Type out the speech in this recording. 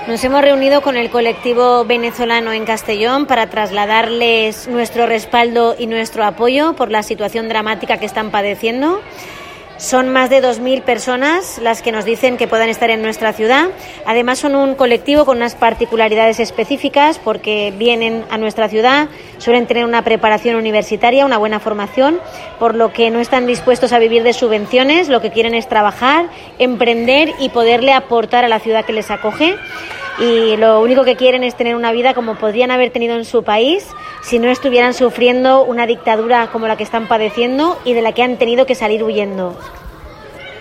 Nos hemos reunido con el colectivo venezolano en Castellón para trasladarles nuestro respaldo y nuestro apoyo por la situación dramática que están padeciendo. Son más de 2.000 personas las que nos dicen que puedan estar en nuestra ciudad. Además, son un colectivo con unas particularidades específicas porque vienen a nuestra ciudad, suelen tener una preparación universitaria, una buena formación, por lo que no están dispuestos a vivir de subvenciones, lo que quieren es trabajar, emprender y poderle aportar a la ciudad que les acoge. Y lo único que quieren es tener una vida como podrían haber tenido en su país si no estuvieran sufriendo una dictadura como la que están padeciendo y de la que han tenido que salir huyendo.